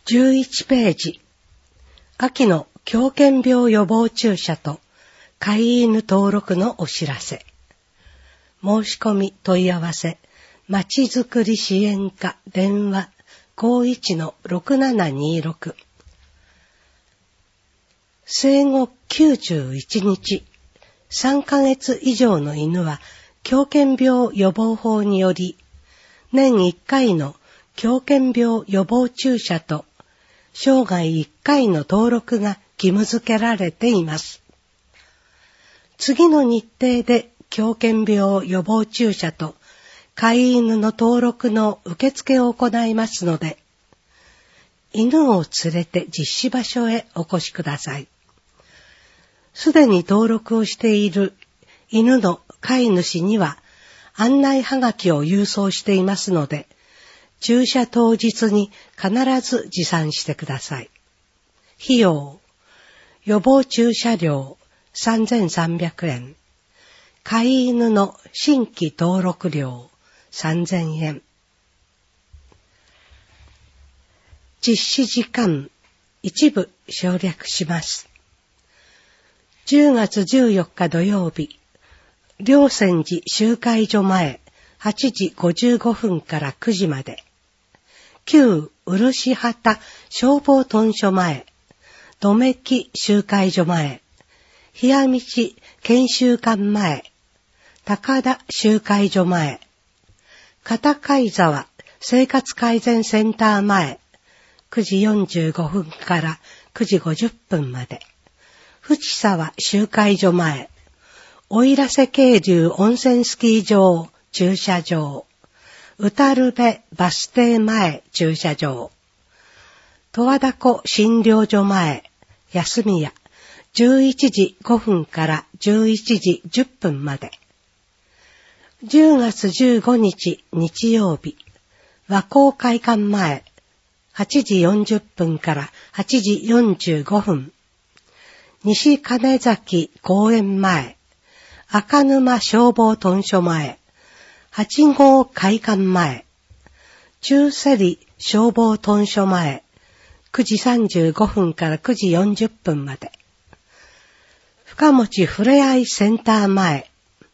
11ページ。秋の狂犬病予防注射と飼い犬登録のお知らせ。申し込み問い合わせ、まちづくり支援課電話 51-6726。生後91日、3ヶ月以上の犬は狂犬病予防法により、年1回の狂犬病予防注射と生涯1回の登録が義務付けられています。次の日程で狂犬病予防注射と飼い犬の登録の受付を行いますので、犬を連れて実施場所へお越しください。すでに登録をしている犬の飼い主には案内はがきを郵送していますので、注射当日に必ず持参してください。費用、予防注射料3300円、飼い犬の新規登録料3000円。実施時間、一部省略します。10月14日土曜日、霊泉寺集会所前8時55分から9時まで。旧漆畑消防屯所前、どめき集会所前、冷や道研修館前、高田集会所前、片貝沢生活改善センター前、9時45分から9時50分まで。淵沢集会所前、奥入瀬渓流温泉スキー場駐車場、宇多留部バス停前駐車場、十和田湖診療所前、休み屋、11時5分から11時10分まで。10月15日日曜日、和光会館前、8時40分から8時45分。西金崎公園前、赤沼消防屯所前、8号会館前、中瀬里消防屯所前、9時35分から9時40分まで。深持ふれあいセンター前、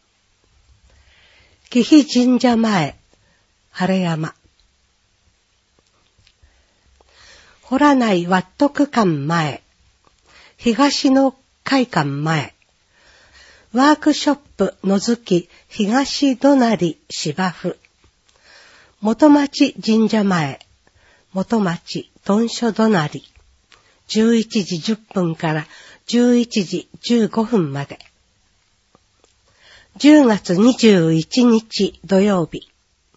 紀比神社前、晴山。洞内ワット区館前、東の会館前、ワークショップのぞき東隣芝生、元町神社前、元町屯所隣、11時10分から11時15分まで。10月21日土曜日、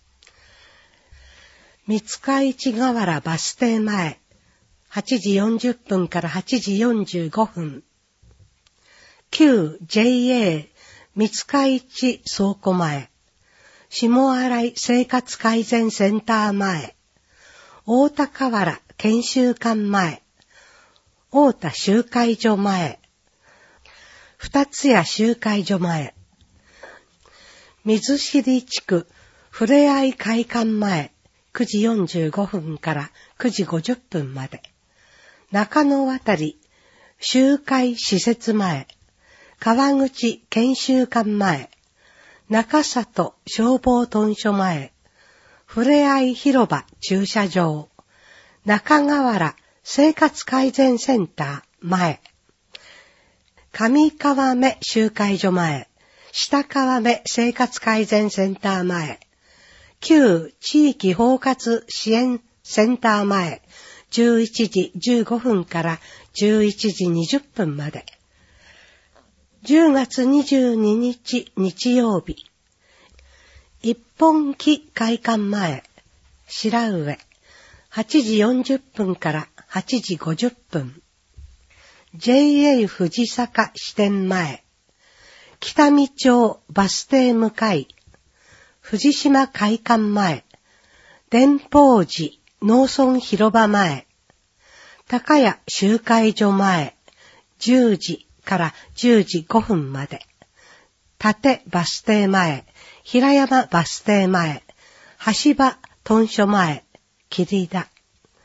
三日市河原バス停前、8時40分から8時45分。旧 JA 三日市倉庫前、下新井生活改善センター前、大田河原研修館前、大田集会所前、二ツ谷集会所前、水尻地区ふれあい会館前、9時45分から9時50分まで。中野渡り集会施設前、川口研修館前、中里消防屯所前、ふれあい広場駐車場、中河原生活改善センター前、上川目集会所前、下川目生活改善センター前、旧地域包括支援センター前、11時15分から11時20分まで。10月22日日曜日、一本木会館前、白上、8時40分から8時50分。JA 藤坂支店前、北見町バス停向かい、藤島会館前、伝法寺農村広場前、高谷集会所前、10時から10時5分まで。立バス停前、平山バス停前、橋場屯所前、桐田。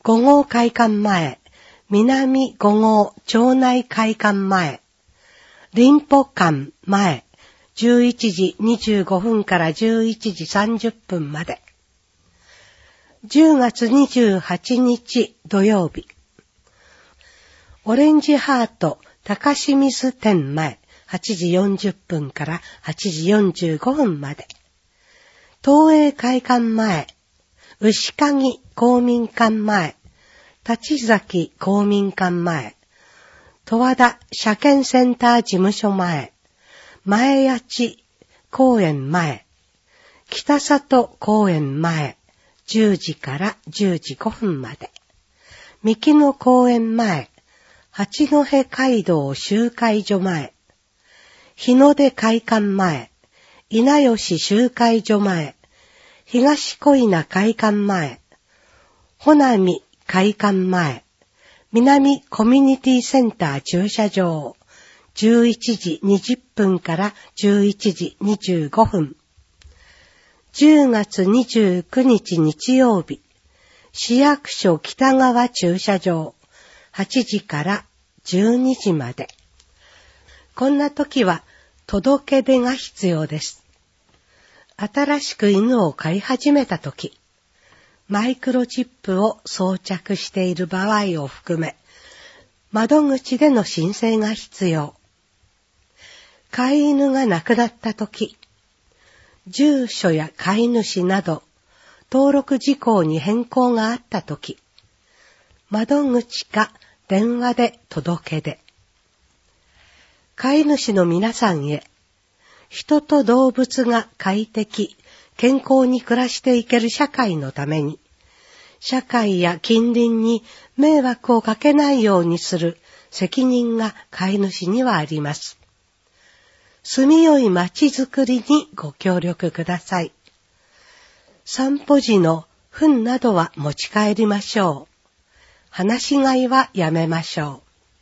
5号会館前、南5号町内会館前、林保館前、11時25分から11時30分まで。10月28日土曜日、オレンジハート高清水店前、8時40分から8時45分まで。東映会館前、牛鍵公民館前、立崎公民館前、十和田車検センター事務所前、前谷公園前、北里公園前、10時から10時5分まで。三木野公園前、八戸街道集会所前、日の出会館前、稲吉集会所前、東小稲会館前、穂波会館前、南コミュニティセンター駐車場、11時20分から11時25分。10月29日日曜日、市役所北側駐車場、8時から12時まで。こんな時は届け出が必要です。新しく犬を飼い始めた時、マイクロチップを装着している場合を含め、窓口での申請が必要。飼い犬が亡くなった時、住所や飼い主など登録事項に変更があった時、窓口か電話で届け出。飼い主の皆さんへ、人と動物が快適、健康に暮らしていける社会のために、社会や近隣に迷惑をかけないようにする責任が飼い主にはあります。住みよい街づくりにご協力ください。散歩時の糞などは持ち帰りましょう。放し飼いはやめましょう。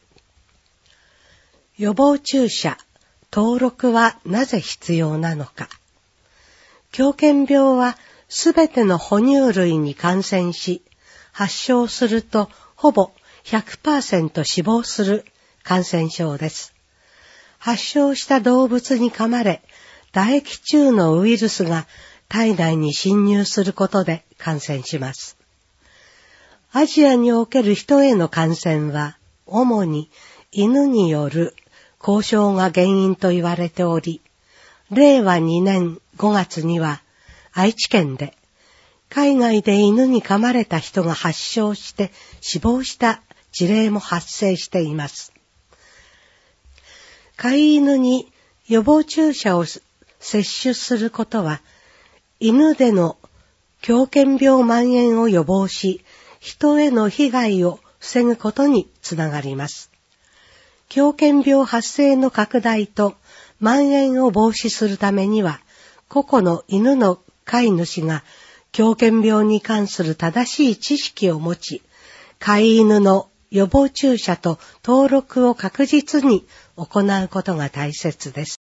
予防注射、登録はなぜ必要なのか。狂犬病はすべての哺乳類に感染し、発症するとほぼ 100% 死亡する感染症です。発症した動物に噛まれ、唾液中のウイルスが体内に侵入することで感染します。アジアにおける人への感染は、主に犬による後遺症が原因と言われており、令和2年5月には愛知県で海外で犬に噛まれた人が発症して死亡した事例も発生しています。飼い犬に予防注射を接種することは、犬での狂犬病蔓延を予防し、人への被害を防ぐことにつながります。狂犬病発生の拡大と蔓延を防止するためには、個々の犬の飼い主が狂犬病に関する正しい知識を持ち、飼い犬の予防注射と登録を確実に行うことが大切です。